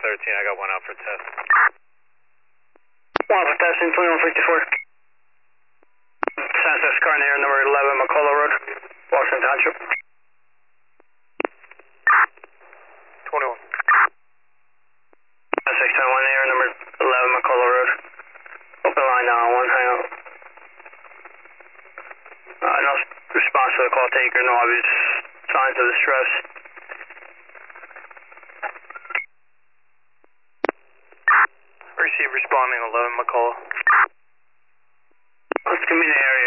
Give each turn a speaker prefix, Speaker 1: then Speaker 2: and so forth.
Speaker 1: I got one out for test.
Speaker 2: One for testing, 2154. Census car in the air, number 11 McCullough Road, Washington Township.
Speaker 1: 21.
Speaker 2: Census 10-1 in the air, number 11 McCullough Road. Open line down on 1, hang out. No response to the call taker, no obvious signs of distress.
Speaker 1: Receive responding 11 McCullough.
Speaker 2: Let's come in the area.